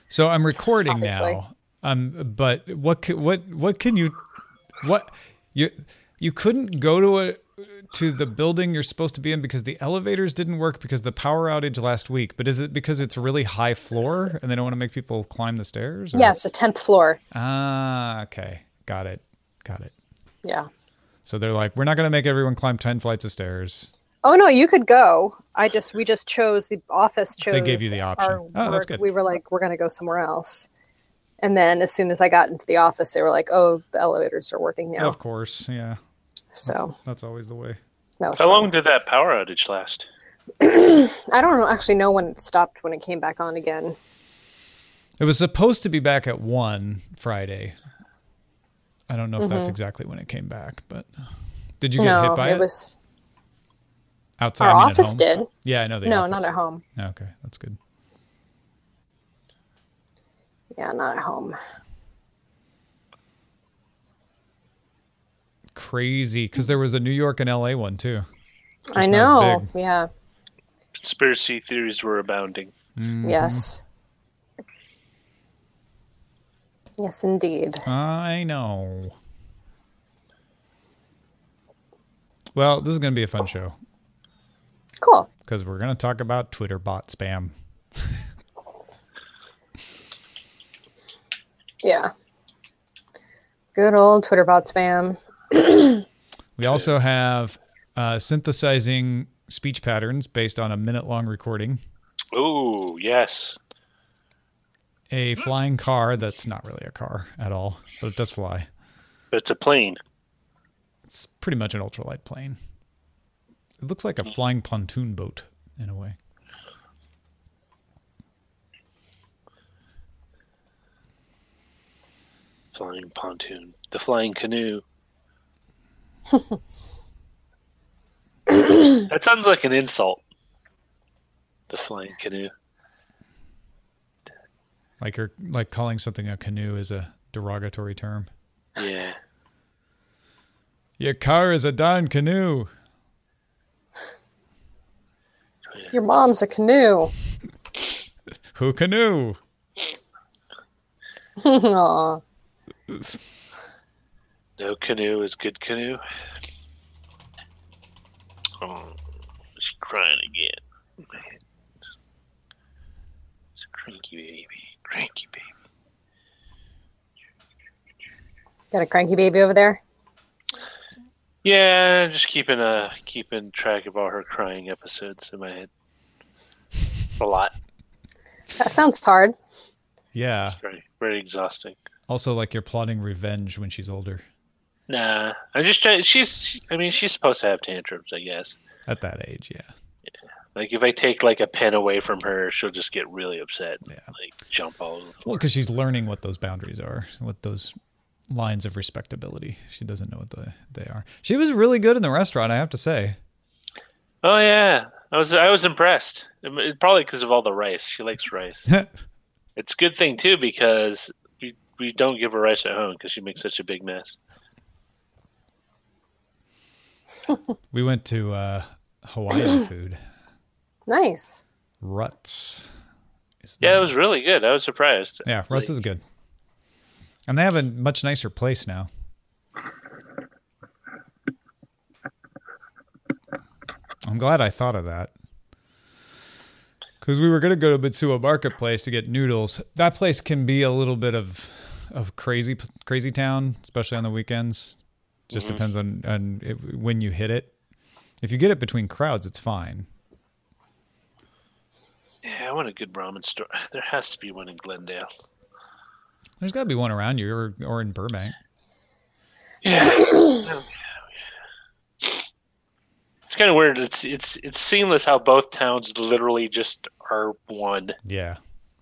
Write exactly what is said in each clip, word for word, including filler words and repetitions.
So I'm recording Obviously. now. Um, but what ca- what what can you what you you couldn't go to a to the building you're supposed to be in because the elevators didn't work because the power outage last week. But is it because it's a really high floor and they don't want to make people climb the stairs? Or? Yeah, it's the tenth floor. Ah, okay, got it, got it. Yeah. So they're like, we're not going to make everyone climb ten flights of stairs. Oh no, you could go. I just we just chose the office chose. They gave you the option. Our Oh, that's work. good. We were like, we're going to go somewhere else. And then as soon as I got into the office, they were like, "Oh, the elevators are working now." Of course, yeah. So that's, that's always the way. that was How fun. long did that power outage last? I don't actually know when it stopped when it came back on again. It was supposed to be back at one Friday. I don't know if Mm-hmm. that's exactly when it came back, but did you get No, hit by it? it was Outside, our I mean, at office home? did. Yeah, I know the No, office. not at home. Okay, that's good. Yeah, not at home. Crazy, because there was a New York and L A one too. Just I not as know. big. Yeah. Conspiracy theories were abounding. Mhm. Yes. Yes, indeed. I know. Well, this is going to be a fun show Cool. because we're going to talk about Twitter bot spam. Yeah. Good old Twitter bot spam. We also have uh, synthesizing speech patterns based on a minute-long recording. Oh, yes. A flying car that's not really a car at all, but it does fly. It's a plane. It's pretty much an ultralight plane. It looks like a flying pontoon boat in a way. Flying pontoon. The flying canoe. That sounds like an insult. The flying canoe. Like you're like calling something a canoe is a derogatory term. Yeah. Your car is a darn canoe. Your mom's a canoe. Who canoe? Aw. No canoe is good canoe. Oh, she's crying again. It's a cranky baby. Cranky baby. Got a cranky baby over there? Yeah, just keeping uh keeping track of all her crying episodes in my head. A lot. That sounds hard. Yeah. It's very very exhausting. Also, like you're plotting revenge when she's older. Nah, I'm just trying. She's. I mean, she's supposed to have tantrums, I guess. At that age, yeah. Like if I take like a pen away from her, she'll just get really upset. And, Yeah. like jump all over the Well, floor. because she's learning what those boundaries are, what those lines of respectability. She doesn't know what the, they are. She was really good in the restaurant, I have to say. Oh yeah, I was. I was impressed. It- it- probably because of all the rice. She likes rice. It's a good thing too because we we don't give her rice at home because she makes such a big mess. We went to uh, Hawaiian food. Nice. Ruts. is the Yeah, it name. was really good. I was surprised. Yeah, Ruts Like, is good. And they have a much nicer place now. I'm glad I thought of that. Because we were going to go to Mitsuo Marketplace to get noodles. That place can be a little bit of of crazy crazy town, especially on the weekends. Just Mhm. depends on, on if, when you hit it. If you get it between crowds, it's fine. Yeah, I want a good ramen store. There has to be one in Glendale. There's got to be one around you or, or in Burbank. Yeah. It's kind of weird. It's it's it's seamless how both towns literally just are one. Yeah.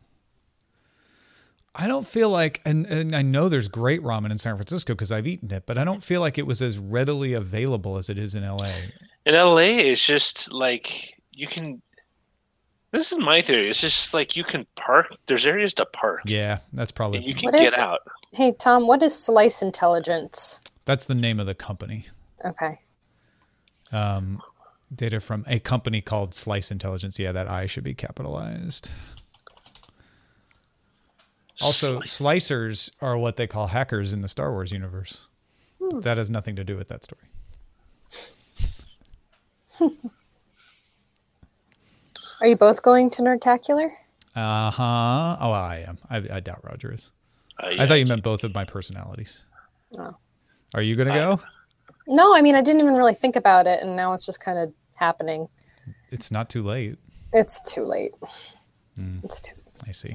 I don't feel like, and, and I know there's great ramen in San Francisco because I've eaten it, but I don't feel like it was as readily available as it is in L A. In L A, it's just like you can. This is my theory. It's just like you can park. There's areas to park. Yeah, that's probably, And you can What get is- out. Hey, Tom, what is Slice Intelligence? that's the name of the company. Okay. Um, data from a company called Slice Intelligence. Yeah, that I should be capitalized. Also, slicers are what they call hackers in the Star Wars universe. Hmm. That has nothing to do with that story. Are you both going to Nerdtacular? Uh huh. Oh, I am. I, I doubt Roger is. Uh, yeah. I thought you meant both of my personalities. Oh. Are you going to go? No, I mean, I didn't even really think about it, and now it's just kind of happening. It's not too late. It's too late. Mm, It's too. I see.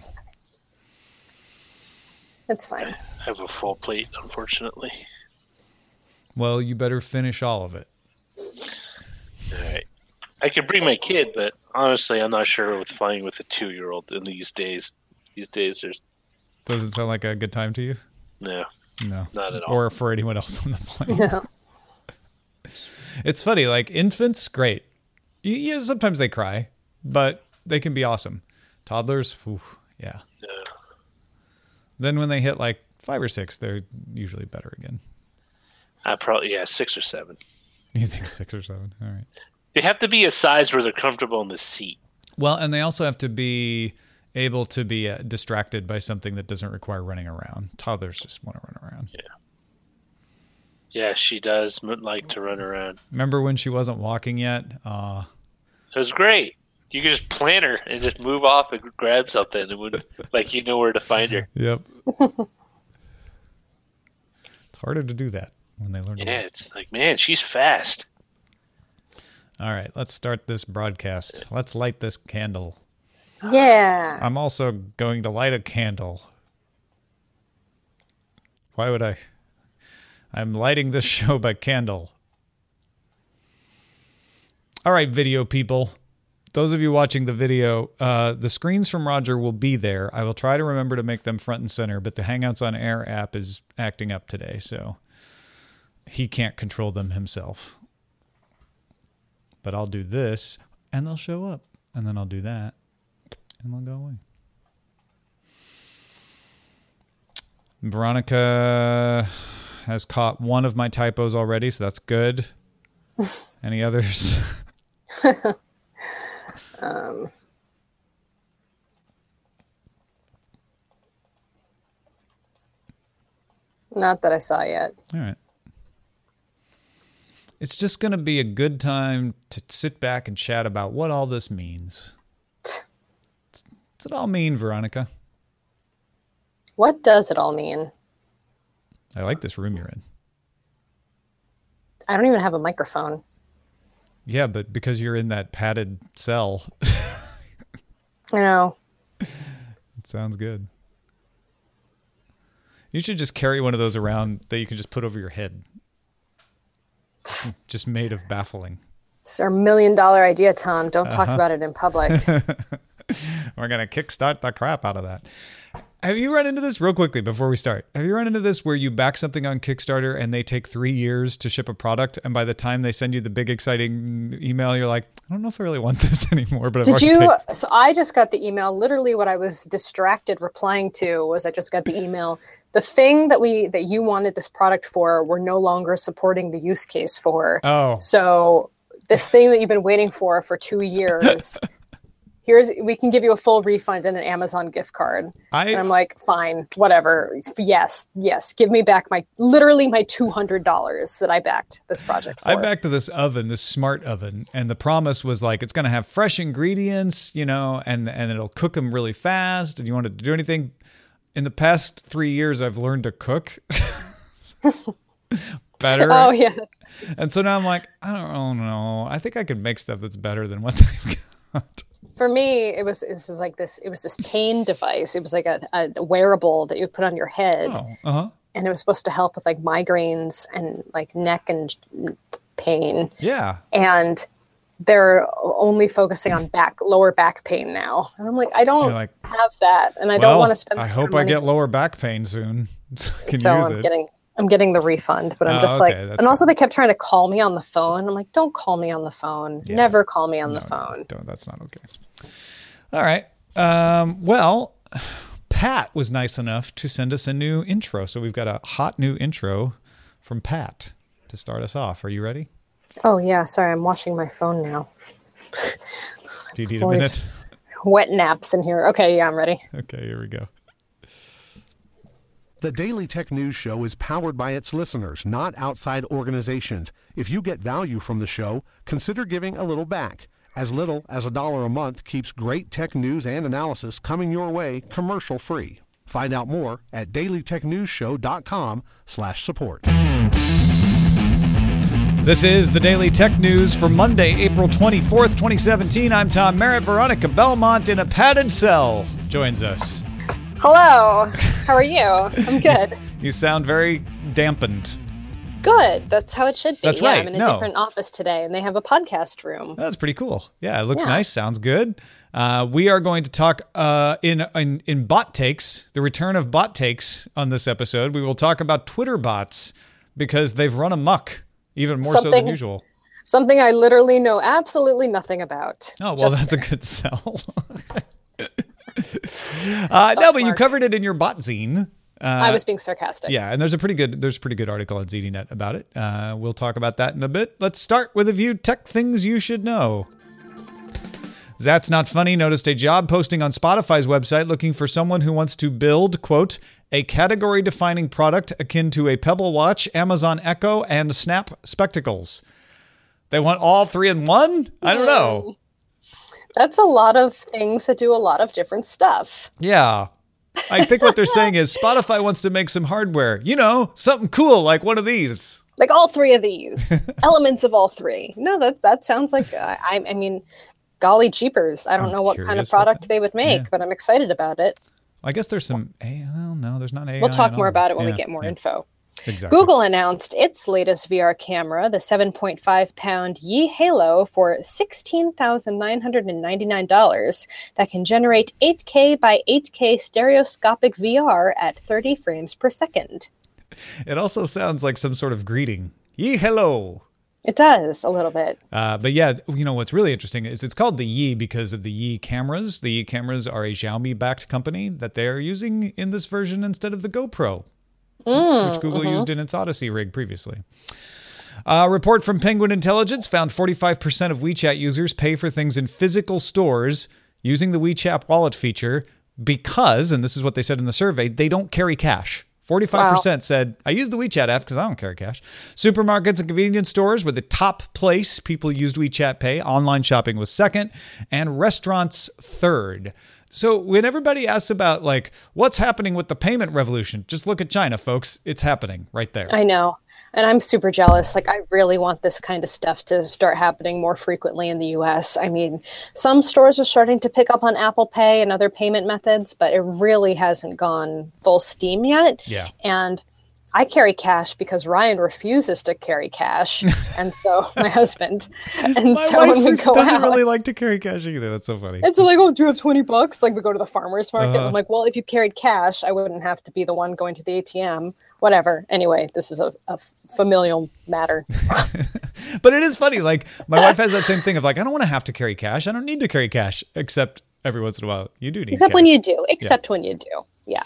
It's fine. I have a full plate, unfortunately. Well, you better finish all of it. All right. I could bring my kid, but honestly, I'm not sure with flying with a two-year-old in these days. These days, there's Does it sound like a good time to you? no, No. not at all. Or for anyone else on the plane. No. It's funny. Like infants, great. Y- Yeah, sometimes they cry, but they can be awesome. Toddlers, whew, yeah. Yeah. Then when they hit like five or six, they're usually better again. I probably yeah, six or seven. You think six or seven? All right. They have to be a size where they're comfortable in the seat. Well, and they also have to be able to be uh, distracted by something that doesn't require running around. Toddlers just want to run around. Yeah. Yeah, she does m- like to run around. Remember when she wasn't walking yet? Uh, It was great. You could just plant her and just move off and grab something, and would like you know where to find her. yep. It's harder to do that when they learn to Yeah, walk. it's like man, she's fast. All right, let's start this broadcast. Let's light this candle. Yeah. I'm also going to light a candle. Why would I? I'm lighting this show by candle. All right, video people. Those of you watching the video, uh, the screens from Roger will be there. I will try to remember to make them front and center, but the Hangouts on Air app is acting up today, so he can't control them himself. But I'll do this, and they'll show up. And then I'll do that, and they'll go away. Veronica has caught one of my typos already, so that's good. Any others? um. Not that I saw yet. All right. It's just going to be a good time to sit back and chat about what all this means. What's it all mean, Veronica? What does it all mean? I like this room you're in. I don't even have a microphone. Yeah, but because you're in that padded cell, I know. it sounds good. You should just carry one of those around that you can just put over your head. Just made of baffling. It's our million dollar idea, Tom. Don't talk Uh-huh. about it in public. We're going to kickstart the crap out of that. Have you run into this real quickly before we start? Have you run into this where you back something on Kickstarter and they take three years to ship a product, and by the time they send you the big exciting email, you're like, I don't know if I really want this anymore. But I've Did already you? paid. So I just got the email. Literally, what I was distracted replying to was I just got the email. The thing that we that you wanted this product for, we're no longer supporting the use case for. Oh, So this thing that you've been waiting for for two years. Here's we can give you a full refund and an Amazon gift card. I And I'm like, fine, whatever. Yes, yes. Give me back my literally my two hundred dollars that I backed this project for. I backed to this oven, this smart oven, and the promise was like it's going to have fresh ingredients, you know, and and it'll cook them really fast. And you wanted to do anything. In the past three years, I've learned to cook better. Oh yeah. And so now I'm like, I don't know. I think I could make stuff that's better than what they've got. For me, it was this is like this. It was this pain device. It was like a, a wearable that you put on your head, Oh, uh huh. and it was supposed to help with like migraines and like neck and pain. Yeah. And they're only focusing on back lower back pain now. And I'm like, I don't You're like, have that, and I well, don't want to spend. I that hope I money. get lower back pain soon. So I can so use I'm it. getting I'm getting the refund, but I'm Oh, just okay, like, that's and also good. they kept trying to call me on the phone. I'm like, don't call me on the phone. Yeah. Never call me on No, the no, phone. don't. That's not okay. All right. Um, well, Pat was nice enough to send us a new intro. So we've got a hot new intro from Pat to start us off. Are you ready? Oh yeah, sorry, I'm washing my phone now. Do you need a Boys. minute? Wet naps in here. Okay, yeah, I'm ready. Okay, here we go. The Daily Tech News Show is powered by its listeners, not outside organizations. If you get value from the show, consider giving a little back. As little as a dollar a month keeps great tech news and analysis coming your way commercial-free. Find out more at dailytechnewsshow.com slash support. This is the Daily Tech News for Monday, April twenty-fourth, twenty seventeen. I'm Tom Merritt. Veronica Belmont in a padded cell joins us. Hello. How are you? I'm good. You sound very dampened. Good. That's how it should be. That's yeah, right. I'm in a No. different office today, and they have a podcast room. That's pretty cool. Yeah, it looks Yeah. nice. Sounds good. Uh, we are going to talk uh, in, in in bot takes, the return of bot takes on this episode. We will talk about Twitter bots because they've run amok, even more so than Something- usual. Something I literally know absolutely nothing about. Oh, well, Just that's kidding. a good sell. uh, no, but you Mark. covered it in your bot zine. Uh, I was being sarcastic. Yeah, and there's a pretty good there's a pretty good article on Z D Net about it. Uh, we'll talk about that in a bit. Let's start with a few tech things you should know. That's Not Funny noticed a job posting on Spotify's website looking for someone who wants to build, quote, a category-defining product akin to a Pebble Watch, Amazon Echo, and Snap Spectacles. They want all three in one? I don't know. That's a lot of things that do a lot of different stuff. Yeah. I think what they're saying is Spotify wants to make some hardware. You know, something cool like one of these. Like all three of these. Elements of all three. No, that that sounds like, uh, I, I mean, golly jeepers. I don't I'm know what kind of curious what product that- they would make, yeah. but I'm excited about it. I guess there's some A I. Well, no, there's not A I. We'll talk at more all. about it when Yeah, we get more yeah, info. Exactly. Google announced its latest V R camera, the seven point five pound Yi Halo, for sixteen thousand nine hundred ninety-nine dollars that can generate eight K by eight K stereoscopic V R at thirty frames per second. It also sounds like some sort of greeting. Yee hello. It does, a little bit. Uh, but yeah, you know, what's really interesting is it's called the Yi because of the Yi cameras. The Yi cameras are a Xiaomi-backed company that they are using in this version instead of the GoPro, Mm, which Google mhm. used in its Odyssey rig previously. A report from Penguin Intelligence found forty-five percent of WeChat users pay for things in physical stores using the WeChat wallet feature because, and this is what they said in the survey, they don't carry cash. forty-five percent said, I use the WeChat app because I don't carry cash. Supermarkets and convenience stores were the top place people used WeChat Pay. Online shopping was second, and restaurants third. So when everybody asks about, like, what's happening with the payment revolution, just look at China, folks. It's happening right there. I know. And I'm super jealous. Like, I really want this kind of stuff to start happening more frequently in the U S. I mean, some stores are starting to pick up on Apple Pay and other payment methods, but it really hasn't gone full steam yet. Yeah. And I carry cash because Ryan refuses to carry cash. And so, my husband. And My so wife when we go doesn't out, really like to carry cash either. That's so funny. and so like, oh, do you have twenty bucks? Like, we go to the farmer's market. Uh-huh. I'm like, well, if you carried cash, I wouldn't have to be the one going to the A T M. Whatever. Anyway, this is a, a familial matter. But it is funny. Like, my wife has that same thing of like, I don't want to have to carry cash. I don't need to carry cash, except every once in a while you do need Except cash. when you do. Except when you do. Yeah.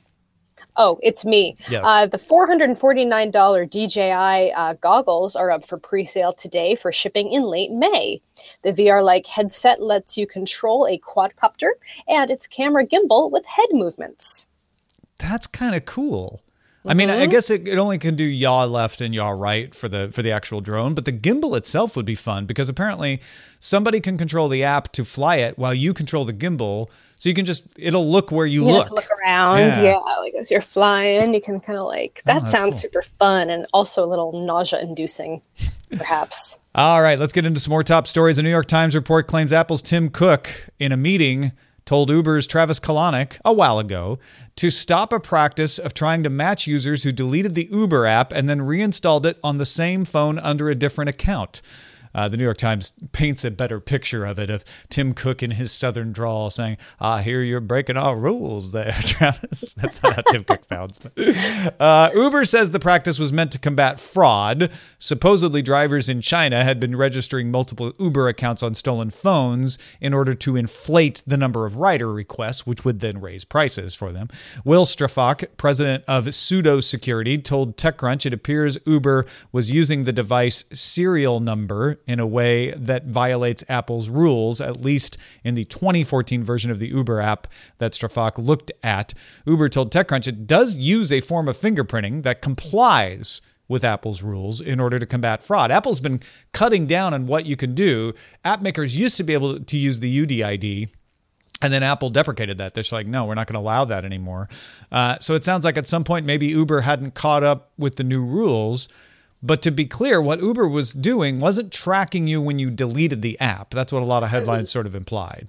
Oh, it's me. Yes. Uh, the four hundred forty-nine dollars D J I uh, goggles are up for pre-sale today for shipping in late May. The V R-like headset lets you control a quadcopter and its camera gimbal with head movements. That's kind of cool. I mean, I guess it, it only can do yaw left and yaw right for the for the actual drone, but the gimbal itself would be fun because apparently somebody can control the app to fly it while you control the gimbal. So you can just, it'll look where you, You look. just look around. Yeah. Yeah. Like as you're flying, you can kind of like, that that's sounds cool. super fun and also a little nausea-inducing, perhaps. All right, let's get into some more top stories. A New York Times report claims Apple's Tim Cook, in a meeting, told Uber's Travis Kalanick a while ago to stop a practice of trying to match users who deleted the Uber app and then reinstalled it on the same phone under a different account. Uh, the New York Times paints a better picture of it, of Tim Cook in his southern drawl saying, I hear you're breaking all rules there, Travis. That's not how Tim Cook sounds. But, uh, Uber says the practice was meant to combat fraud. Supposedly, drivers in China had been registering multiple Uber accounts on stolen phones in order to inflate the number of rider requests, which would then raise prices for them. Will Strafak, president of Pseudo Security, told TechCrunch it appears Uber was using the device serial number in a way that violates Apple's rules, at least in the twenty fourteen version of the Uber app that Strafak looked at. Uber told TechCrunch it does use a form of fingerprinting that complies with Apple's rules in order to combat fraud. Apple's been cutting down on what you can do. App makers used to be able to use the U D I D, and then Apple deprecated that. They're just like, no, we're not going to allow that anymore. Uh, so it sounds like at some point maybe Uber hadn't caught up with the new rules. But to be clear, what Uber was doing wasn't tracking you when you deleted the app. That's what a lot of headlines sort of implied.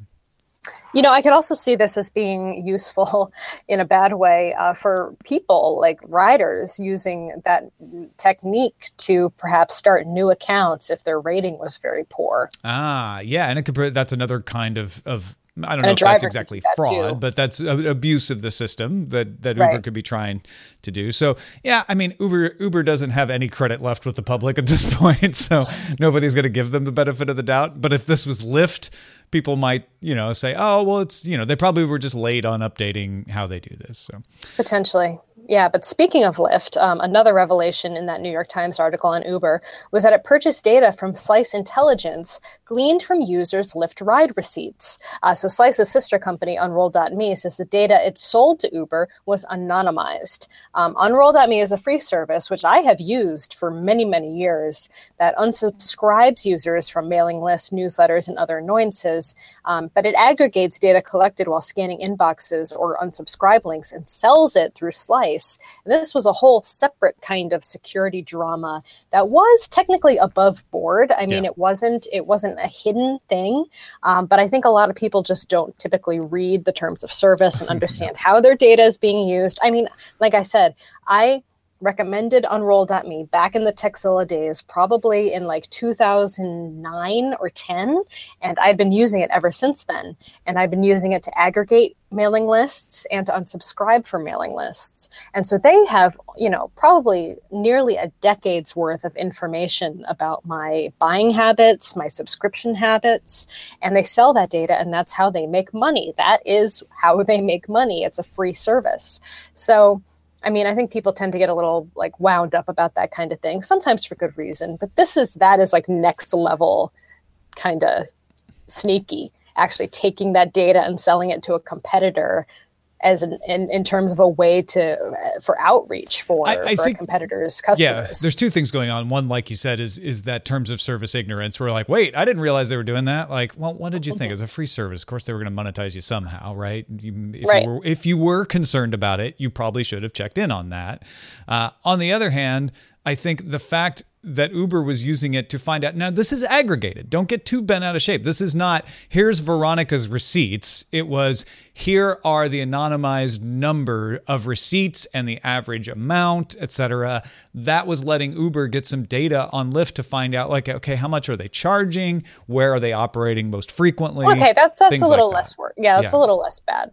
You know, I could also see this as being useful in a bad way uh, for people like riders using that technique to perhaps start new accounts if their rating was very poor. Ah, yeah. And it could, that's another kind of, of I don't And know a if that's driver exactly could do that fraud, too. but that's a- abuse of the system that, that Uber Right. could be trying to do. So, yeah, I mean, Uber Uber doesn't have any credit left with the public at this point, so nobody's going to give them the benefit of the doubt. But if this was Lyft, people might, you know, say, oh, well, it's, you know, they probably were just late on updating how they do this. So Potentially. Yeah, but speaking of Lyft, um, another revelation in that New York Times article on Uber was that it purchased data from Slice Intelligence gleaned from users' Lyft ride receipts. Uh, so Slice's sister company, Unroll dot me, says the data it sold to Uber was anonymized. Um, Unroll dot me is a free service, which I have used for many, many years, that unsubscribes users from mailing lists, newsletters, and other annoyances. Um, but it aggregates data collected while scanning inboxes or unsubscribe links and sells it through Slice. And this was a whole separate kind of security drama that was technically above board. I mean, Yeah. it wasn't it wasn't a hidden thing, um, but I think a lot of people just don't typically read the terms of service and understand how their data is being used. I mean, like I said, I recommended Unroll dot me back in the Texilla days, probably in like two thousand nine or ten. And I've been using it ever since then. And I've been using it to aggregate mailing lists and to unsubscribe from mailing lists. And so they have, you know, probably nearly a decade's worth of information about my buying habits, my subscription habits, and they sell that data, and that's how they make money. That is how they make money. It's a free service. So I mean, I think people tend to get a little like wound up about that kind of thing, sometimes for good reason. But this is that is like next level kind of sneaky, actually taking that data and selling it to a competitor as an in, in terms of a way to uh, for outreach for, I- I for think- a competitor's customers. yeah, there's two things going on. One, like you said, is is that terms of service ignorance. We're like, wait, I didn't realize they were doing that. Like, well, what did you think? It's a free service. Of course, they were going to monetize you somehow, right? You, if, Right. You were, if you were concerned about it, you probably should have checked in on that. Uh, on the other hand, I think the fact that Uber was using it to find out. Now, this is aggregated. Don't get too bent out of shape. This is not, here's Veronica's receipts. It was, here are the anonymized number of receipts and the average amount, et cetera. That was letting Uber get some data on Lyft to find out, like, okay, how much are they charging? Where are they operating most frequently? Okay, that's that's Things a little like that. less work. Yeah, that's Yeah. a little less bad.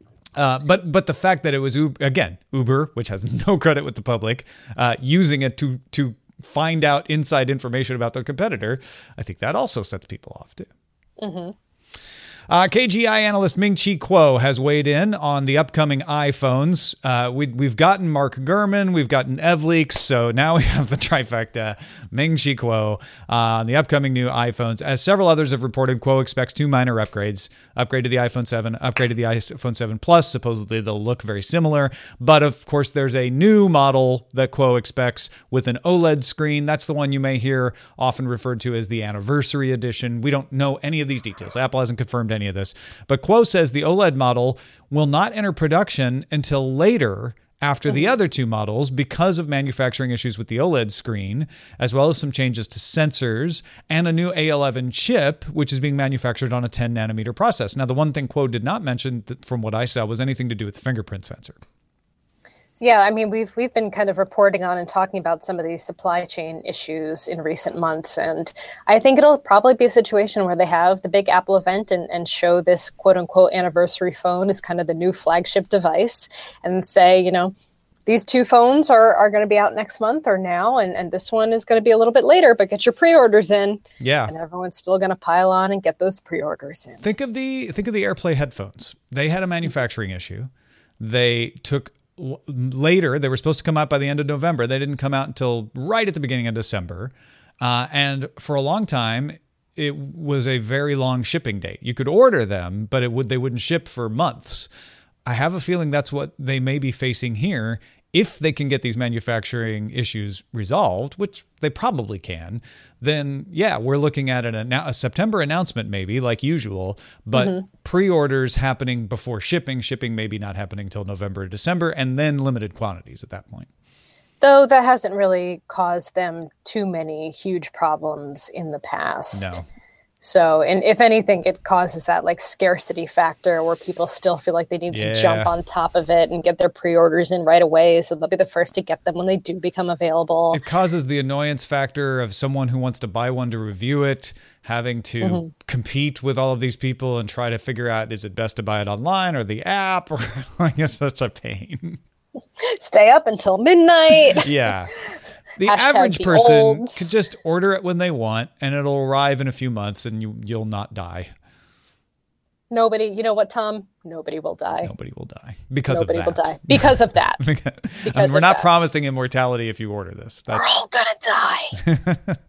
Uh, but but the fact that it was Uber, again, Uber, which has no credit with the public, uh, using it to to find out inside information about their competitor, I think that also sets people off too. Mm-hmm. Uh, K G I analyst Ming-Chi Kuo has weighed in on the upcoming iPhones. Uh, we, we've gotten Mark Gurman, we've gotten EvLeaks, so now we have the trifecta, Ming-Chi Kuo, uh, on the upcoming new iPhones. As several others have reported, Kuo expects two minor upgrades. Upgrade to the iPhone seven, upgrade to the iPhone seven Plus. Supposedly they'll look very similar, but of course there's a new model that Kuo expects with an OLED screen. That's the one you may hear often referred to as the Anniversary Edition. We don't know any of these details. Apple hasn't confirmed any of this, but Kuo says the OLED model will not enter production until later after the other two models because of manufacturing issues with the OLED screen, as well as some changes to sensors and a new A eleven chip, which is being manufactured on a ten nanometer process. Now, the one thing Kuo did not mention that, from what I saw, was anything to do with the fingerprint sensor. Yeah, I mean, we've we've been kind of reporting on and talking about some of these supply chain issues in recent months. And I think it'll probably be a situation where they have the big Apple event and, and show this quote unquote anniversary phone as kind of the new flagship device and say, you know, these two phones are, are going to be out next month or now, and, and this one is going to be a little bit later, but get your pre-orders in. Yeah. And everyone's still going to pile on and get those pre-orders in. Think of the think of the AirPlay headphones. They had a manufacturing issue. They took later, they were supposed to come out by the end of November. They didn't come out until right at the beginning of December. Uh, and for a long time, it was a very long shipping date. You could order them, but it would they wouldn't ship for months. I have a feeling that's what they may be facing here. If they can get these manufacturing issues resolved, which they probably can, then yeah, we're looking at an, a September announcement maybe, like usual, but mm-hmm. pre-orders happening before shipping, shipping maybe not happening until November or December, and then limited quantities at that point. Though that hasn't really caused them too many huge problems in the past. No. So, and if anything, it causes that like scarcity factor where people still feel like they need yeah. to jump on top of it and get their pre-orders in right away. So they'll be the first to get them when they do become available. It causes the annoyance factor of someone who wants to buy one to review it, having to mm-hmm. compete with all of these people and try to figure out, is it best to buy it online or the app? Or like, it's such a pain. Stay up until midnight. Yeah. The Hashtag average the person olds. could just order it when they want, and it'll arrive in a few months, and you, you'll not die. Nobody, you know what, Tom? Nobody will die. Nobody will die because Nobody of that. will die because of that. because, because we're of not that. promising immortality if you order this. That's... We're all gonna die.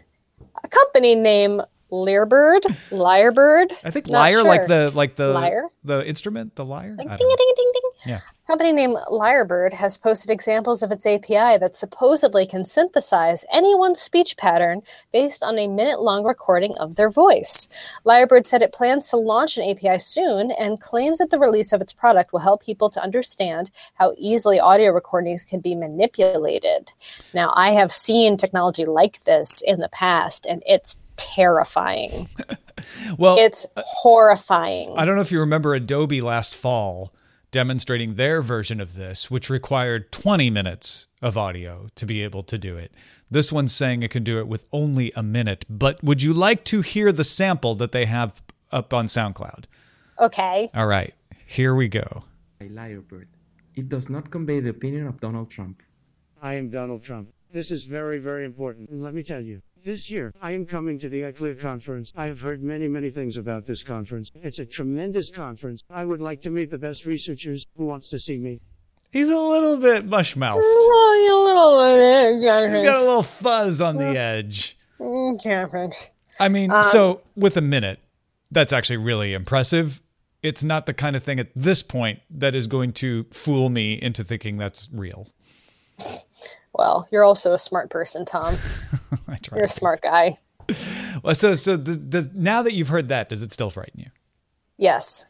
A company named Lyrebird, Lyrebird. I think Not lyre, sure. like the like the Lyre? the instrument, the lyre. Like I ding don't ding know. ding ding. Yeah. A company named Lyrebird has posted examples of its A P I that supposedly can synthesize anyone's speech pattern based on a minute-long recording of their voice. Lyrebird said it plans to launch an A P I soon and claims that the release of its product will help people to understand how easily audio recordings can be manipulated. Now, I have seen technology like this in the past, and it's terrifying. Well, it's horrifying. I don't know if you remember Adobe last fall demonstrating their version of this, which required twenty minutes of audio to be able to do it. This one's saying it can do it with only a minute. But would you like to hear the sample that they have up on SoundCloud? Okay. All right, here we go. Lyrebird. It does not convey the opinion of Donald Trump. I am Donald Trump. This is very, very important. And let me tell you, this year, I am coming to the I C L I A conference. I have heard many, many things about this conference. It's a tremendous conference. I would like to meet the best researchers. Who wants to see me? He's a little bit mush-mouthed. Oh, a little, He's got a little fuzz on the edge. conference. I mean, Um, so with a minute, that's actually really impressive. It's not the kind of thing at this point that is going to fool me into thinking that's real. Well, you're also a smart person, Tom. I try You're a to. smart guy. Well, so so the, the, now that you've heard that, does it still frighten you? Yes.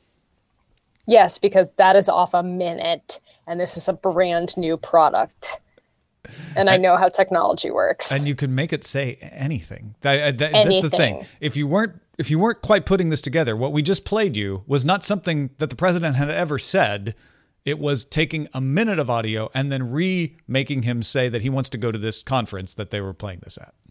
Yes, because that is off a minute, and this is a brand new product. And I know how technology works. And you can make it say anything. That, that, anything. That's the thing. If you weren't if you weren't quite putting this together, what we just played you was not something that the president had ever said. It was taking a minute of audio and then remaking him say that he wants to go to this conference that they were playing this at.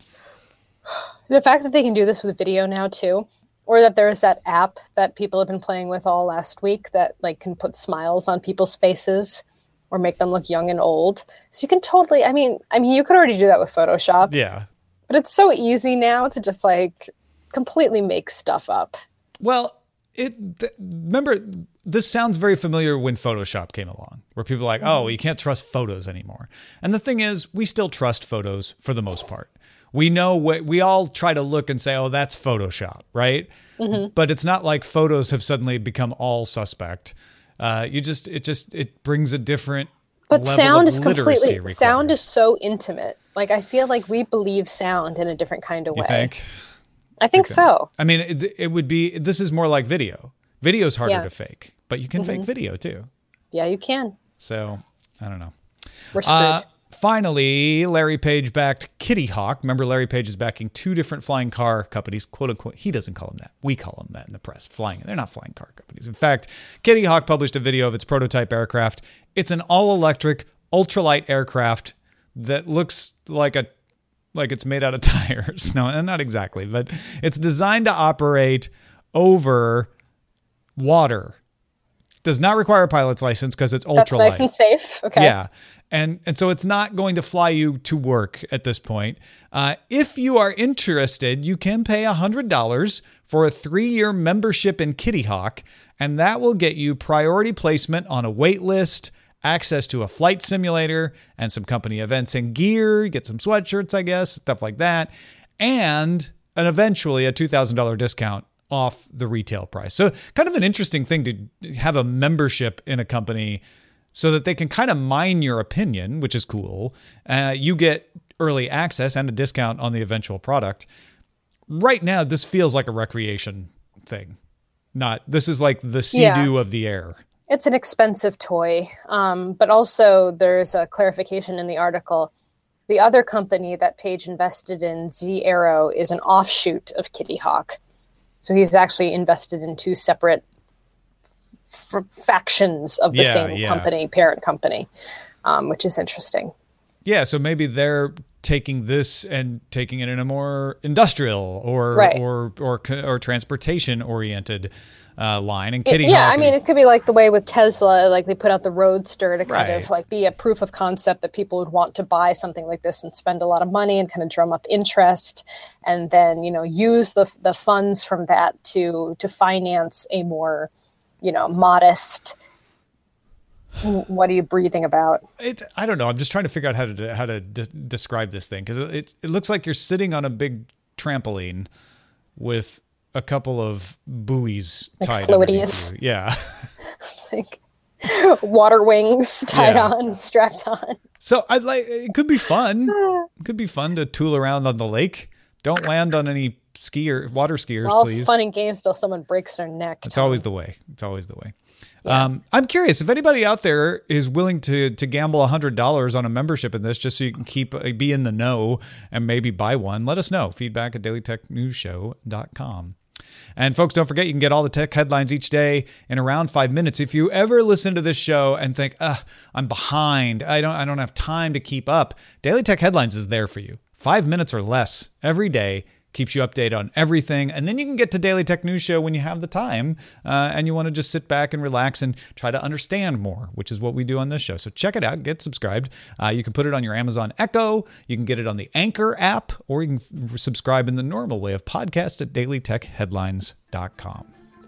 The fact that they can do this with video now too, or that there's that app that people have been playing with all last week that like can put smiles on people's faces or make them look young and old. So you can totally, I mean, I mean, you could already do that with Photoshop. Yeah. But it's so easy now to just like completely make stuff up. Well, it th- remember this sounds very familiar when Photoshop came along, where people are like, oh, you can't trust photos anymore. And the thing is, we still trust photos for the most part. We know what we all try to look and say, oh, that's Photoshop, right? Mm-hmm. But it's not like photos have suddenly become all suspect. Uh, you just it just it brings a different But level sound of is literacy completely required. sound is so intimate. Like I feel like we believe sound in a different kind of You way. think? I think so. I mean, it, it would be. This is more like video. Video's harder Yeah. to fake, but you can Mm-hmm. fake video too. Yeah, you can. So I don't know. We're screwed. Uh, finally, Larry Page backed Kitty Hawk. Remember, Larry Page is backing two different flying car companies, quote unquote. He doesn't call them that. We call them that in the press. Flying. They're not flying car companies. In fact, Kitty Hawk published a video of its prototype aircraft. It's an all-electric, ultralight aircraft that looks like a like it's made out of tires. No, not exactly, but it's designed to operate over water. Does not require a pilot's license because it's ultralight. That's nice and safe. Okay. Yeah. And and so it's not going to fly you to work at this point. Uh, if you are interested, you can pay one hundred dollars for a three-year membership in Kitty Hawk, and that will get you priority placement on a wait list, access to a flight simulator, and some company events and gear. Get some sweatshirts, I guess, stuff like that. and and eventually a two thousand dollars discount off the retail price. So kind of an interesting thing to have a membership in a company so that they can kind of mine your opinion, which is cool. Uh, you get early access and a discount on the eventual product. Right now, this feels like a recreation thing. Not, this is like the Sea-Doo Yeah. of the air. It's an expensive toy, um, but also there's a clarification in the article. The other company that Page invested in, Z Aero, is an offshoot of Kitty Hawk. So he's actually invested in two separate f- factions of the Yeah, same yeah. company, parent company, um, which is interesting. Yeah, so maybe they're taking this and taking it in a more industrial or Right. or or co- or transportation oriented uh, line. And Kitty yeah, Hawk I mean, is- it could be like the way with Tesla, like they put out the Roadster to kind Right. of like be a proof of concept that people would want to buy something like this and spend a lot of money and kind of drum up interest, and then, you know, use the the funds from that to to finance a more, you know, modest. What are you breathing about? It, I don't know. I'm just trying to figure out how to how to de- describe this thing, because it it looks like you're sitting on a big trampoline with a couple of buoys Like tied floaties. underneath you. Yeah. Like water wings tied Yeah. on, strapped on. So I'd like it could be fun. It could be fun to tool around on the lake. Don't land on any skier water skiers, All please. fun and games till someone breaks their neck. It's always the way. It's always the way. Um, I'm curious if anybody out there is willing to to gamble one hundred dollars on a membership in this just so you can keep uh, be in the know and maybe buy one. Let us know. Feedback at daily tech news show dot com. And folks, don't forget, you can get all the tech headlines each day in around five minutes. If you ever listen to this show and think, "Uh, I'm behind. I don't I don't have time to keep up." Daily Tech Headlines is there for you. Five minutes or less every day. Keeps you updated on everything. And then you can get to Daily Tech News Show when you have the time uh, and you want to just sit back and relax and try to understand more, which is what we do on this show. So check it out. Get subscribed. Uh, you can put it on your Amazon Echo. You can get it on the Anchor app, or you can f- subscribe in the normal way of podcast at daily tech headlines dot com.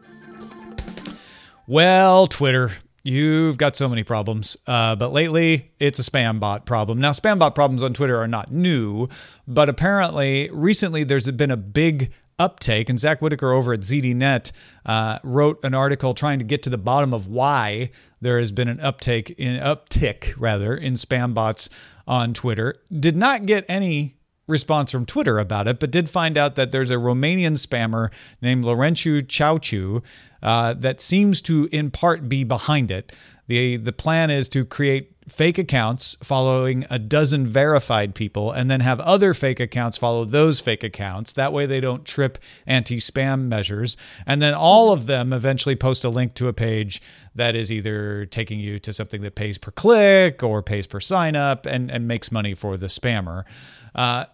Well, Twitter, you've got so many problems, uh, but lately it's a spam bot problem. Now, spam bot problems on Twitter are not new, but apparently recently there's been a big uptake, and Zach Whitaker over at Z D Net uh, wrote an article trying to get to the bottom of why there has been an uptake in uptick rather in spam bots on Twitter. Did not get any response from Twitter about it, but did find out that there's a Romanian spammer named Laurențiu Ceaușescu uh, that seems to in part be behind it. The the plan is to create fake accounts following a dozen verified people and then have other fake accounts follow those fake accounts. That way they don't trip anti-spam measures. And then all of them eventually post a link to a page that is either taking you to something that pays per click or pays per sign up and, and makes money for the spammer. Uh,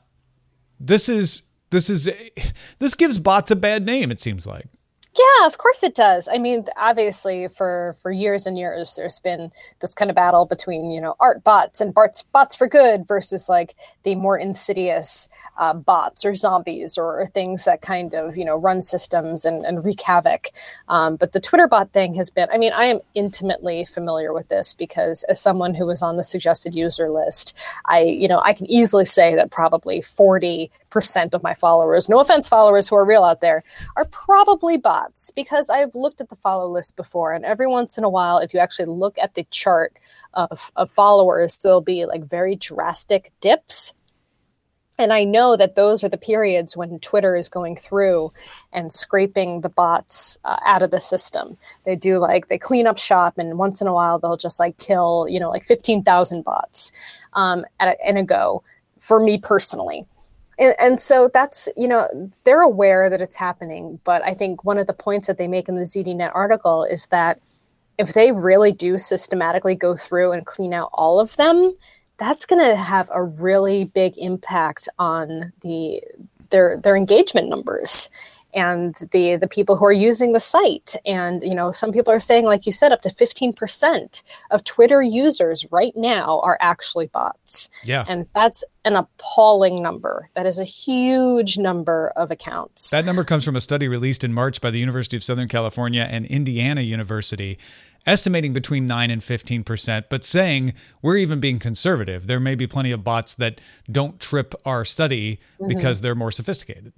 this is this is this gives bots a bad name, it seems like. Yeah, of course it does. I mean, obviously, for, for years and years, there's been this kind of battle between, you know, art bots and bots, bots for good versus like the more insidious uh, bots or zombies or, or things that kind of, you know, run systems and, and wreak havoc. Um, but the Twitter bot thing has been, I mean, I am intimately familiar with this because as someone who was on the suggested user list, I, you know, I can easily say that probably forty percent of my followers, no offense followers who are real out there, are probably bots because I've looked at the follow list before, and every once in a while, if you actually look at the chart of, of followers, there'll be like very drastic dips. And I know that those are the periods when Twitter is going through and scraping the bots uh, out of the system. They do like, they clean up shop, and once in a while they'll just like kill, you know, like fifteen thousand bots um, at a, in a go for me personally. And, and so that's, you know, they're aware that it's happening. But I think one of the points that they make in the Z D Net article is that if they really do systematically go through and clean out all of them, that's going to have a really big impact on the their their engagement numbers and the the people who are using the site. And, you know, some people are saying, like you said, up to fifteen percent of Twitter users right now are actually bots. Yeah. And that's an appalling number. That is a huge number of accounts. That number comes from a study released in March by the University of Southern California and Indiana University. estimating between nine and fifteen percent, but saying we're even being conservative. There may be plenty of bots that don't trip our study mm-hmm. because they're more sophisticated.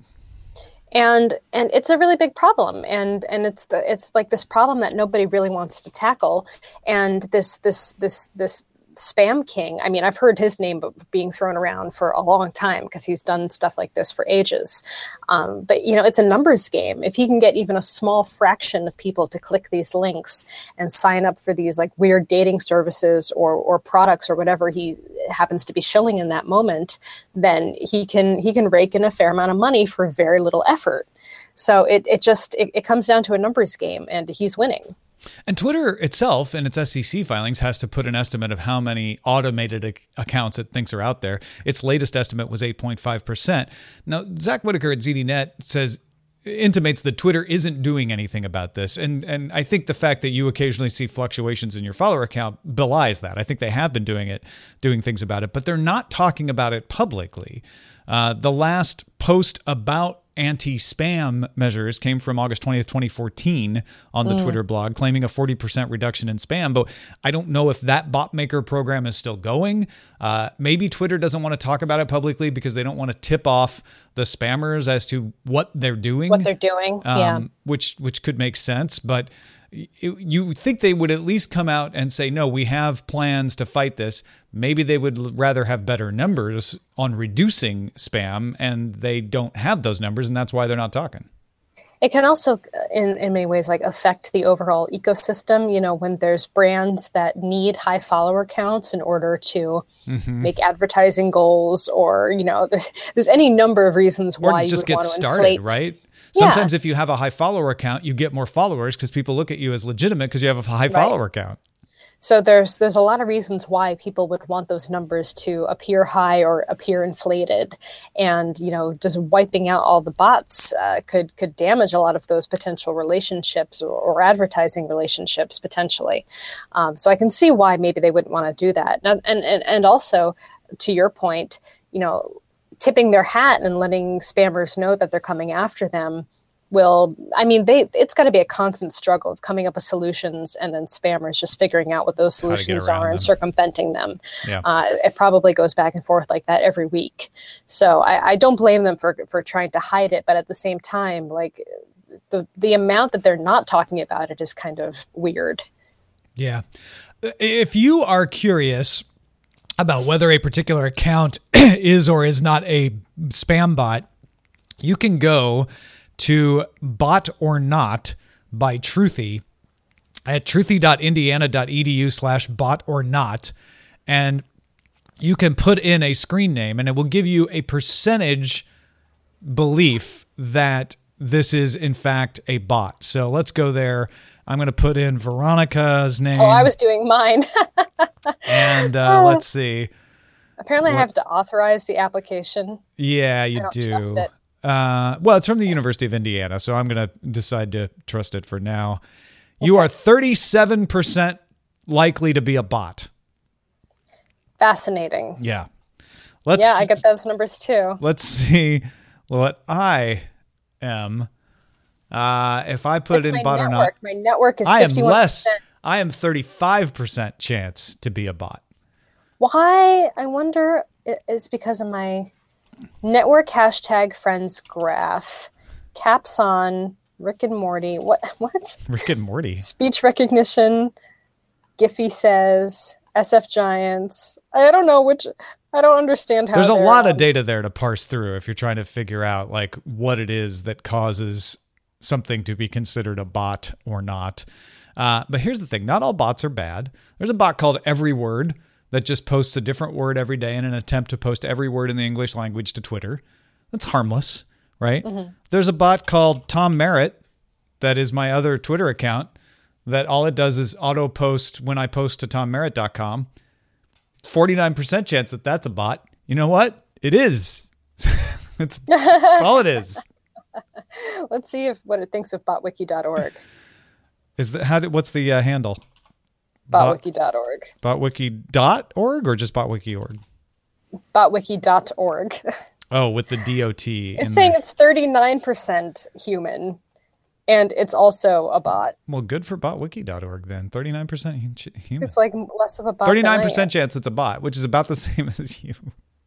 And and it's a really big problem, and and it's the it's like this problem that nobody really wants to tackle, and this this this this spam king. I mean, I've heard his name being thrown around for a long time because he's done stuff like this for ages. Um, but you know, it's a numbers game. If he can get even a small fraction of people to click these links and sign up for these like weird dating services or or products or whatever he happens to be shilling in that moment, then he can he can rake in a fair amount of money for very little effort. So it it just it, it comes down to a numbers game, and he's winning. And Twitter itself, in its S E C filings, has to put an estimate of how many automated ac- accounts it thinks are out there. Its latest estimate was eight point five percent. Now, Zach Whitaker at Z D Net says, intimates that Twitter isn't doing anything about this. And and I think the fact that you occasionally see fluctuations in your follower account belies that. I think they have been doing it, doing things about it, but they're not talking about it publicly. Uh, the last post about anti-spam measures came from August twentieth, twenty fourteen on the mm. Twitter blog, claiming a forty percent reduction in spam. But I don't know if that bot maker program is still going. Uh, maybe Twitter doesn't want to talk about it publicly because they don't want to tip off the spammers as to what they're doing. What they're doing, um, yeah. Which, which could make sense. But you think they would at least come out and say, no, we have plans to fight this. Maybe they would rather have better numbers on reducing spam, and they don't have those numbers, and that's why they're not talking. It can also, in, in many ways, like affect the overall ecosystem. You know, when there's brands that need high follower counts in order to mm-hmm. make advertising goals, or, you know, there's any number of reasons or why you just would get want to started, inflate. Right? Sometimes yeah. if you have a high follower count, you get more followers because people look at you as legitimate because you have a high right. follower count. So there's there's a lot of reasons why people would want those numbers to appear high or appear inflated, and you know, just wiping out all the bots uh, could could damage a lot of those potential relationships or, or advertising relationships potentially. Um, so I can see why maybe they wouldn't want to do that. And and and also, to your point, you know, tipping their hat and letting spammers know that they're coming after them will, I mean, they it's got to be a constant struggle of coming up with solutions and then spammers just figuring out what those solutions are them. and circumventing them. Yeah. Uh, it probably goes back and forth like that every week. So I, I don't blame them for, for trying to hide it. But at the same time, like the, the amount that they're not talking about it is kind of weird. Yeah. If you are curious about whether a particular account is or is not a spam bot, you can go to Bot or Not by Truthy at truthy.indiana.edu slash bot or not. And you can put in a screen name and it will give you a percentage belief that this is in fact a bot. So let's go there. I'm going to put in Veronica's name. Oh, I was doing mine. and uh, let's see. Apparently what? I have to authorize the application. Yeah, you I don't do. Trust it. Uh, well, it's from the University of Indiana, so I'm going to decide to trust it for now. You okay. are thirty-seven percent likely to be a bot. Fascinating. Yeah. Let's, yeah, I get those numbers too. Let's see what I am. Uh, if I put That's in bot network. or not, my network is I am fifty-one percent. less. I am thirty-five percent chance to be a bot. Why? I wonder. It's because of my network hashtag friends graph, caps on, Rick and Morty. What? What? Rick and Morty. Speech recognition. Giphy says S F Giants. I don't know which. I don't understand how. There's a lot um, of data there to parse through if you're trying to figure out like what it is that causes something to be considered a bot or not. Uh, but here's the thing: not all bots are bad. There's a bot called Every Word that just posts a different word every day in an attempt to post every word in the English language to Twitter. That's harmless, right? Mm-hmm. There's a bot called Tom Merritt that is my other Twitter account that all it does is auto post when I post to tom merritt dot com. forty-nine percent chance that that's a bot. You know what? It is. it's, that's all it is. Let's see if what it thinks of botwiki dot org. Is that how? Did, what's the uh, handle? botwiki dot org. botwiki dot org or just botwiki dot org? botwiki dot org. Oh, with the D O T. It's saying there. It's thirty-nine percent human and it's also a bot. Well, good for bot wiki dot org then. thirty-nine percent human. It's like less of a bot. thirty-nine percent chance it's a bot, which is about the same as you.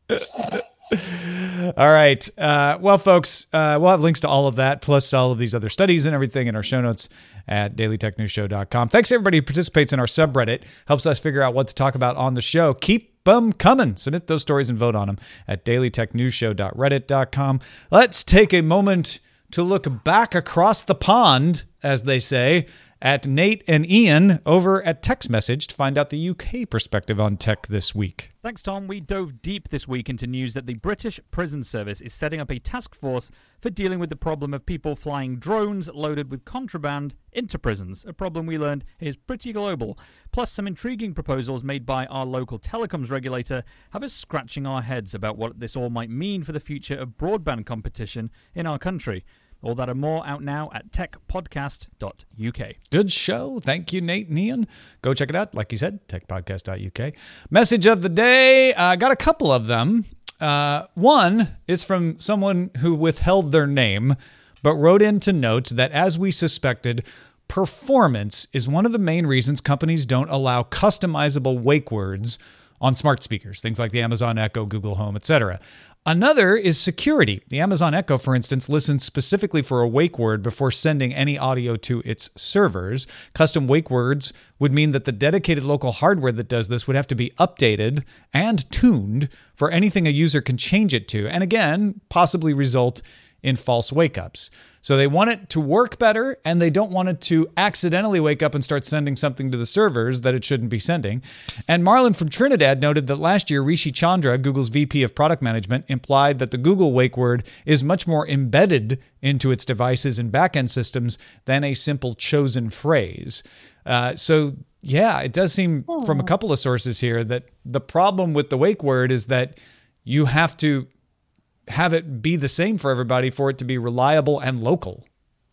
All right. Uh, well, folks, uh, we'll have links to all of that, plus all of these other studies and everything in our show notes at daily tech news show dot com. Thanks to everybody who participates in our subreddit. Helps us figure out what to talk about on the show. Keep them coming. Submit those stories and vote on them at daily tech news show dot reddit dot com. Let's take a moment to look back across the pond, as they say, at Nate and Ian over at Text Message to find out the U K perspective on tech this week. Thanks, Tom. We dove deep this week into news that the British Prison Service is setting up a task force for dealing with the problem of people flying drones loaded with contraband into prisons, a problem we learned is pretty global. Plus, some intriguing proposals made by our local telecoms regulator have us scratching our heads about what this all might mean for the future of broadband competition in our country. All that and more out now at tech podcast dot U K. Good show. Thank you, Nate and Ian. Go check it out. Like you said, tech podcast dot U K. Message of the day. I uh, got a couple of them. Uh, one is from someone who withheld their name, but wrote in to note that, as we suspected, performance is one of the main reasons companies don't allow customizable wake words on smart speakers, things like the Amazon Echo, Google Home, et cetera. Another is security. The Amazon Echo, for instance, listens specifically for a wake word before sending any audio to its servers. Custom wake words would mean that the dedicated local hardware that does this would have to be updated and tuned for anything a user can change it to, and again, possibly result in false wake-ups. So they want it to work better, and they don't want it to accidentally wake up and start sending something to the servers that it shouldn't be sending. And Marlon from Trinidad noted that last year, Rishi Chandra, Google's V P of Product Management, implied that the Google wake word is much more embedded into its devices and backend systems than a simple chosen phrase. Uh, so, yeah, it does seem oh. from a couple of sources here that the problem with the wake word is that you have to have it be the same for everybody for it to be reliable and local.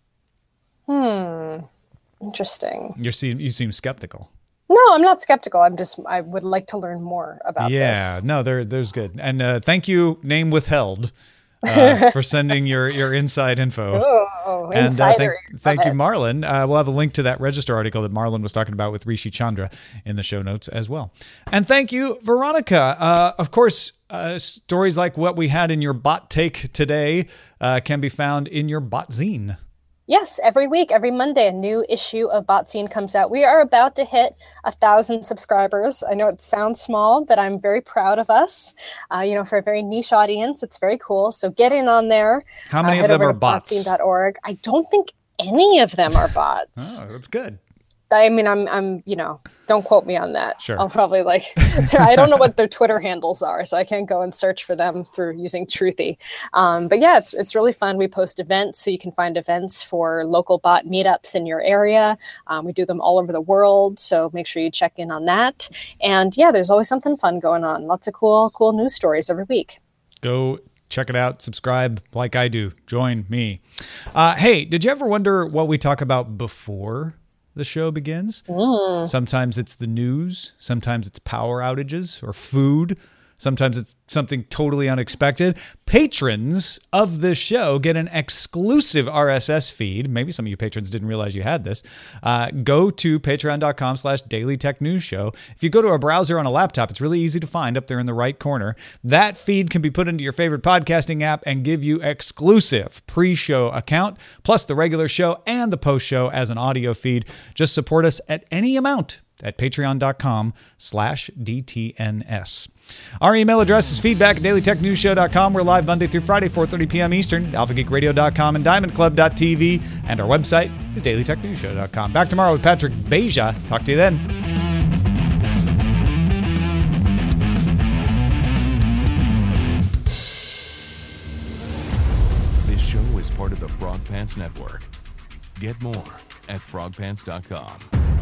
Hmm. Interesting. You seem you seem skeptical. No, I'm not skeptical. I'm just I would like to learn more about yeah, this. Yeah, no, there there's good. And uh, thank you, name withheld, uh, for sending your your inside info. Oh, and insider. uh, thank, thank you, Marlon. Uh, we'll have a link to that Register article that Marlon was talking about with Rishi Chandra in the show notes as well. And thank you, Veronica. Uh, of course, uh, stories like what we had in your bot take today uh, can be found in your bot zine. Yes, every week, every Monday, a new issue of Botzine comes out. We are about to hit a thousand subscribers. I know it sounds small, but I'm very proud of us. Uh, you know, for a very niche audience, it's very cool. So get in on there. How many uh, of them are bots? botzine dot org. I don't think any of them are bots. Oh, that's good. I mean, I'm, I'm, you know, don't quote me on that. Sure. I'll probably like, I don't know what their Twitter handles are, so I can't go and search for them through using Truthy. Um, but yeah, it's it's really fun. We post events, so you can find events for local bot meetups in your area. Um, we do them all over the world, so make sure you check in on that. And yeah, there's always something fun going on. Lots of cool, cool news stories every week. Go check it out. Subscribe like I do. Join me. Uh, hey, did you ever wonder what we talk about before the show begins? Mm. Sometimes it's the news. Sometimes it's power outages or food. Sometimes it's something totally unexpected. Patrons of this show get an exclusive R S S feed. Maybe some of you patrons didn't realize you had this. Uh, go to patreon.com slash Daily Tech News Show. If you go to a browser on a laptop, it's really easy to find up there in the right corner. That feed can be put into your favorite podcasting app and give you exclusive pre-show account, plus the regular show and the post-show as an audio feed. Just support us at any amount at patreon.com slash DTNS. Our email address is feedback at daily tech news show dot com. We're live Monday through Friday, four thirty p.m. Eastern, alpha geek radio dot com and diamond club dot t v. And our website is daily tech news show dot com. Back tomorrow with Patrick Beja. Talk to you then. This show is part of the Frog Pants Network. Get more at frog pants dot com.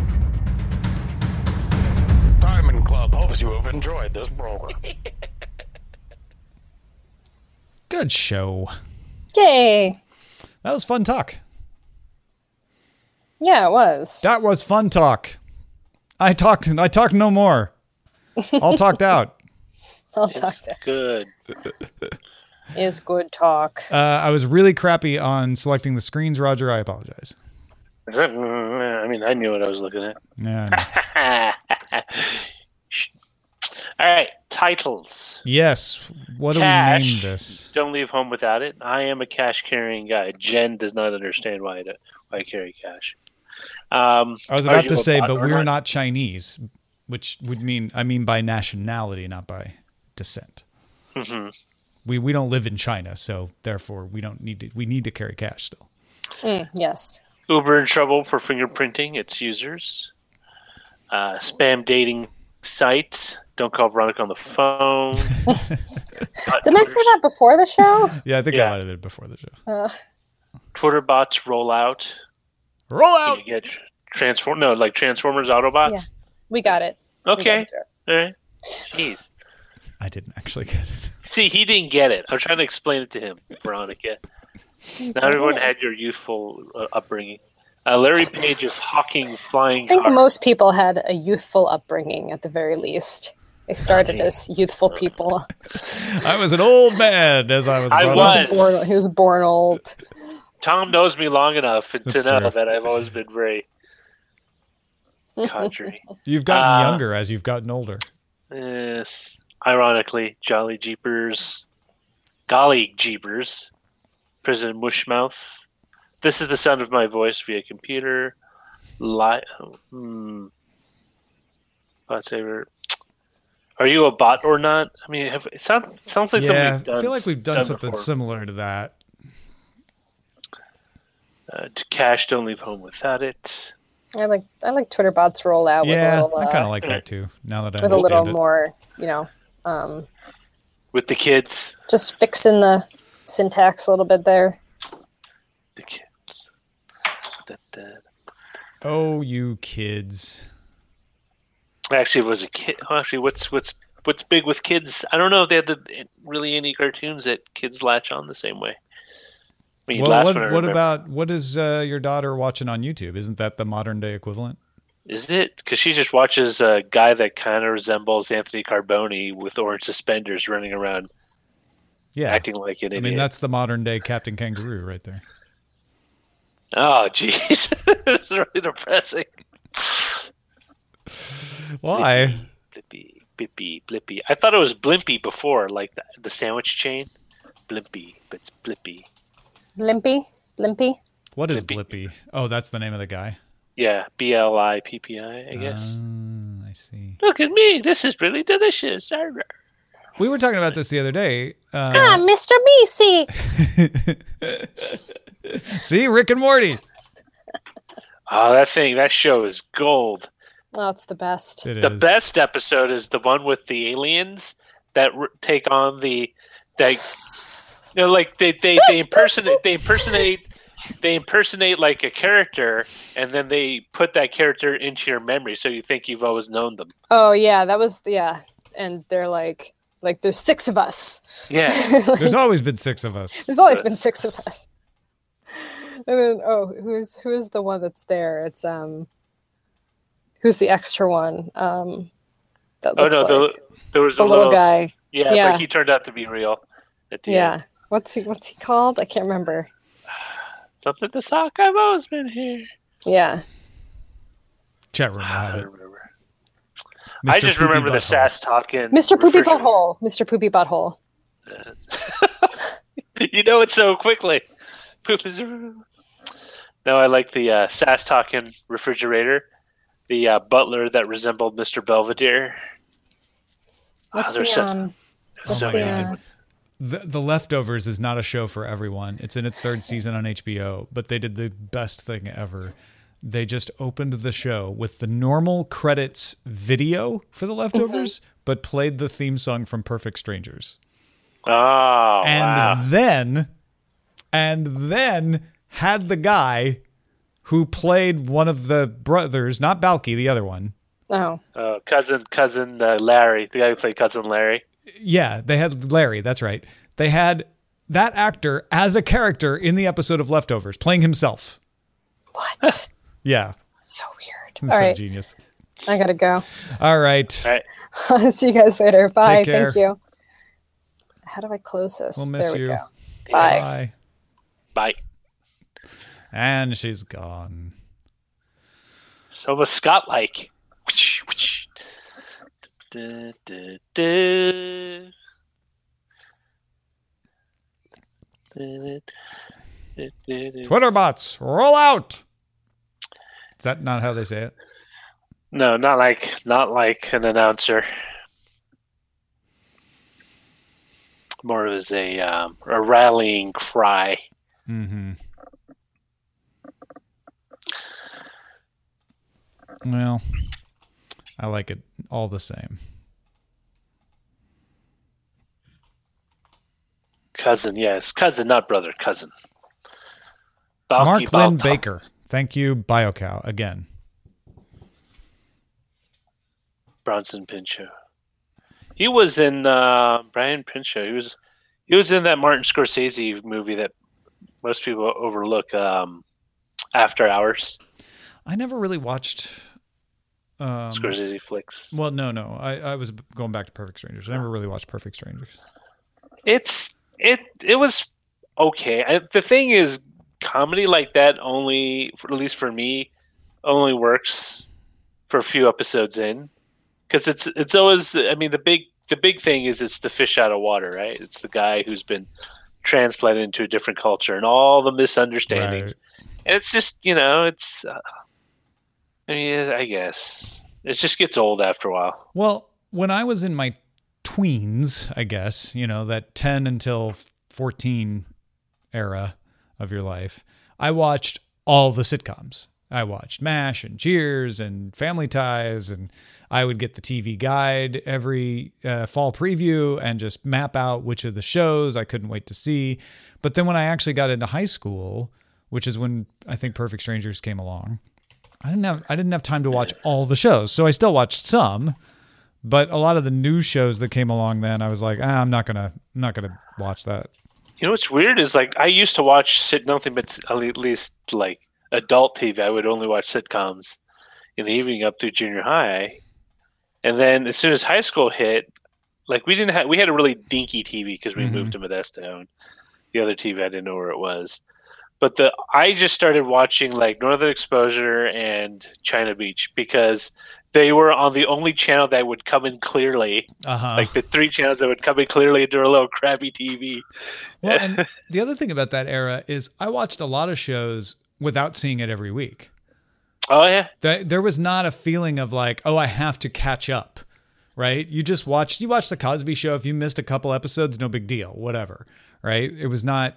Diamond Club hopes you have enjoyed this program. Good show. Yay. That was fun talk. Yeah, it was. That was fun talk. I talked I talked no more. All talked out. All talked out. Good. is good talk. Uh, I was really crappy on selecting the screens, Roger. I apologize. Is that, I mean, I knew what I was looking at. Yeah. All right, titles. Yes. What Cash. do we name this? Don't leave home without it. I am a cash carrying guy. Jen does not understand why I, do, why I carry cash. Um, I was are about you to a say, bot but or we're not Chinese, which would mean I mean by nationality, not by descent. Mm-hmm. We we don't live in China, so therefore we don't need to. We need to carry cash still. Mm, yes. Uber in trouble for fingerprinting its users. Uh, spam dating sites. Don't call Veronica on the phone. Didn't I say that before the show? Yeah, I think Yeah. I might have did before the show. Uh, Twitter bots roll out. Roll out. You get tr- transform no like Transformers Autobots. Yeah. we got it. We got Okay. it. All right. Jeez. I didn't actually get it. See, he didn't get it. I'm trying to explain it to him, Veronica. Not everyone had your youthful uh, upbringing. Uh, Larry Page is hawking flying I think cars. most people had a youthful upbringing at the very least. They started Honey. as youthful people. I was an old man as I was. I brought up. was. Born, he was born old. Tom knows me long enough to That's know true. that I've always been very country. You've gotten Uh, younger as you've gotten older. Yes. Ironically, Jolly Jeepers, Golly Jeepers, President Mushmouth. This is the sound of my voice via computer. Li- hmm. Bot saver. Are you a bot or not? I mean, have, it, sound, it sounds like something Yeah, we've done. I feel like we've done, done something before. similar to that. Uh, to cash, don't leave home without it. I like I like Twitter bots roll out Yeah, with a little, I kind uh, of like that too. Now that I with a understand little it. more, you know, um, With the kids. just fixing the syntax a little bit there. The kids. Da, da. Oh, you kids! Actually, it was a kid. Actually, what's what's what's big with kids? I don't know if they had the, really any cartoons that kids latch on the same way. I mean, Well, last what, one I what remember- about what is uh, your daughter watching on YouTube? Isn't that the modern day equivalent? Is it? Because she just watches a guy that kind of resembles Anthony Carboni with orange suspenders running around, Yeah, acting like an I idiot. mean that's the modern day Captain Kangaroo right there. Oh, jeez, this is really depressing. Why? Blippy, blippy, blippy. I thought it was Blimpy before, like the, the sandwich chain. Blimpy, but it's Blippy. Limpy, limpy. What is Blippy. Blippy? Oh, that's the name of the guy. Yeah, B L I P P I, I guess. Ah, I see. Look at me. This is really delicious. We were talking about this the other day. Ah, Uh, Mister B six. see, Rick and Morty. Oh, that thing, that show is gold. Oh, it's the best. It The is. best episode is the one with the aliens that r- take on the that you know, like they, they, they impersonate they impersonate they impersonate like a character, and then they put that character into your memory, so you think you've always known them. Oh yeah, that was yeah. And they're like, like there's six of us. Yeah, There's always been six of us. There's always Yes. been six of us. And then oh, who is who is the one that's there? It's um, who's the extra one? Um, that oh looks no, like the, there was the a little guy. Yeah, Yeah. but he turned out to be real at the Yeah, end. what's he what's he called? I can't remember. Something to sock. I've always been here. Yeah, Chat room will I have don't it. remember. I Mister just Poopy remember the Butthole. sass talking. Mister Poopy refrigerator. Butthole. Mister Poopy Butthole. You know it so quickly. Poop is. No, I like the uh, sass talking refrigerator. The uh, butler that resembled Mister Belvedere. What's Ah, the there's so, um? there's so Oh, many yeah. good ones. The, the Leftovers is not a show for everyone. It's in its third season on H B O, but they did the best thing ever. They just opened the show with the normal credits video for The Leftovers, but played the theme song from Perfect Strangers. Oh, and wow. then, and then had the guy who played one of the brothers, not Balky, the other one. Oh, Uh, cousin, cousin uh, Larry, the guy who played cousin Larry. Yeah, they had Larry. That's right. They had that actor as a character in the episode of Leftovers, playing himself. what? Yeah, So weird. it's All so right, genius. I gotta go. All right. All right. See you guys later. Bye. Take care. Thank you. How do I close this? We'll miss there we you. go. Bye. Bye. Bye. And she's gone. So was Scott like? Da, da, da. Twitter bots, roll out. Is that not how they say it? No, not like not like an announcer. More as a um, a rallying cry. Mm-hmm. Well, I like it all the same. Cousin, yes. Cousin, not brother. Cousin. Mark Balky Lynn Balta. Baker. Thank you, BioCow, again. Bronson Pinchot. He was in uh, Brian Pinchot. He was he was in that Martin Scorsese movie that most people overlook, um, After Hours. I never really watched um, Scorsese flicks. Well, no, no. I, I was going back to Perfect Strangers. I never really watched Perfect Strangers. It's it it was okay. I, the thing is, comedy like that only, for, at least for me, only works for a few episodes in, because it's it's always. I mean, the big the big thing is it's the fish out of water, right? It's the guy who's been transplanted into a different culture and all the misunderstandings, Right. and it's just you know it's. Uh, I mean, I guess it just gets old after a while. Well, when I was in my tweens, I guess, you know, that ten until fourteen era of your life, I watched all the sitcoms. I watched MASH and Cheers and Family Ties, and I would get the T V Guide every uh, fall preview and just map out which of the shows I couldn't wait to see. But then when I actually got into high school, which is when I think Perfect Strangers came along, I didn't have I didn't have time to watch all the shows. So I still watched some, but a lot of the new shows that came along then, I was like, ah, I'm not gonna I'm not gonna watch that. You know what's weird is like I used to watch sit nothing but at least like adult T V. I would only watch sitcoms in the evening up through junior high, and then as soon as high school hit, like we didn't have we had a really dinky T V because we Mhm. moved to Modesto, and the other T V I didn't know where it was. But the I just started watching like Northern Exposure and China Beach because they were on the only channel that would come in clearly. Uh-huh. Like the three channels that would come in clearly into a little crappy T V. Well, and the other thing about that era is I watched a lot of shows without seeing it every week. Oh yeah. Th- There was not a feeling of like, oh, I have to catch up, right? You just watched, you watched the Cosby Show. If you missed a couple episodes, no big deal, whatever, right? It was not,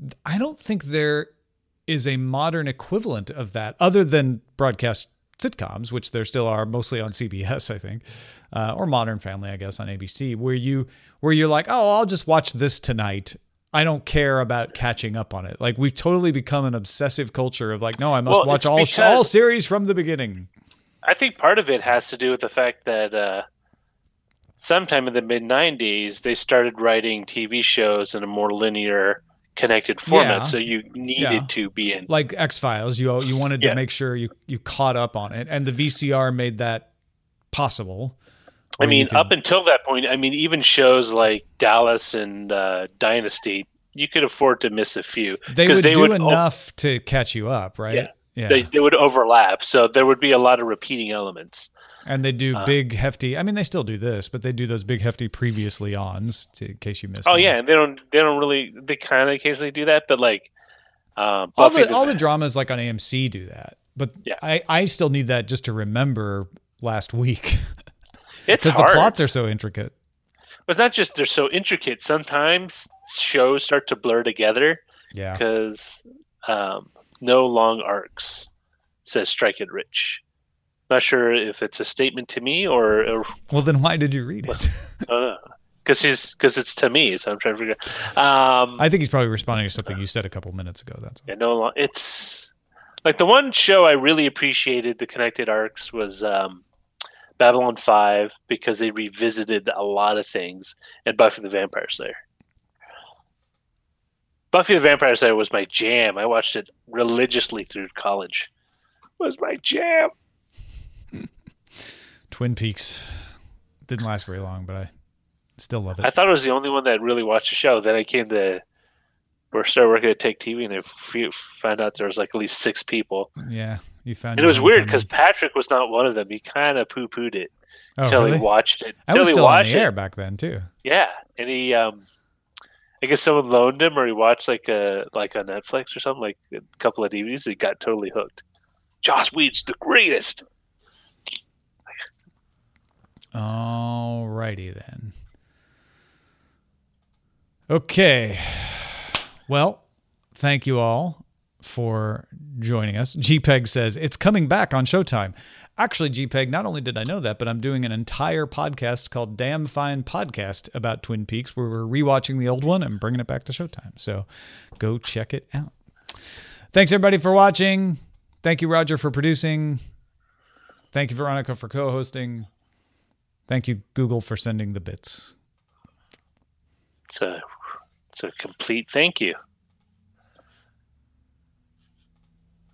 I don't think there is a modern equivalent of that other than broadcast sitcoms, which there still are mostly on C B S, I think, uh, or Modern Family, I guess, on A B C, where you, where you're like, oh, I'll just watch this tonight. I don't care about catching up on it. Like we've totally become an obsessive culture of like, no, I must Well, watch it's all because- all series from the beginning. I think part of it has to do with the fact that uh, sometime in the mid nineties, they started writing T V shows in a more linear, connected format. Yeah. So you needed Yeah. to be in. Like X-Files, you you wanted to Yeah. make sure you, you caught up on it, and the V C R made that possible. I where you mean, could- up until that point, I mean, even shows like Dallas and uh, Dynasty, you could afford to miss a few. they 'cause would they do would o- enough to catch you up, right? Yeah. yeah. They, they would overlap. So there would be a lot of repeating elements. And they do Uh, big, hefty. I mean, they still do this, but they do those big, hefty previously ons to, in case you missed. Oh one. yeah, and they don't they don't really they kind of occasionally do that, but like um, all Buffy the the, all the dramas like on A M C do that, but Yeah. I I still need that just to remember last week it's because the hard. plots are so intricate. But it's not just they're so intricate. Sometimes shows start to blur together Yeah, because um, no long arcs, says Strike It Rich. Not sure if it's a statement to me or, or well then why did you read it? because he's because it's to me. So I'm trying to figure. out. Um, I think he's probably responding to something you said a couple minutes ago. That's all. yeah, no long. It's like the one show I really appreciated the connected arcs was um, Babylon five because they revisited a lot of things, and Buffy the Vampire Slayer. Buffy the Vampire Slayer was my jam. I watched it religiously through college. It was my jam. Twin Peaks didn't last very long, but I Still love it. I thought I was the only one that really watched the show. Then I came to where I started working at Take T V, and I f- found out there was like at least six people. Yeah, you found. And it was weird because Patrick was not one of them. He kind of poo pooed it oh, until really? he watched it. I was he still on watched the air it. back then too. Yeah, and he, um, I guess someone loaned him, or he watched like a like on Netflix or something, like a couple of D V Ds. He got totally hooked. Joss Whedon's the greatest. All righty then. Okay. Well, thank you all for joining us. G-Peg says, it's coming back on Showtime. Actually, G-Peg, not only did I know that, but I'm doing an entire podcast called Damn Fine Podcast about Twin Peaks, where we're rewatching the old one and bringing it back to Showtime. So go check it out. Thanks, everybody, for watching. Thank you, Roger, for producing. Thank you, Veronica, for co-hosting. Thank you, Google, for sending the bits. It's a, it's a complete thank you.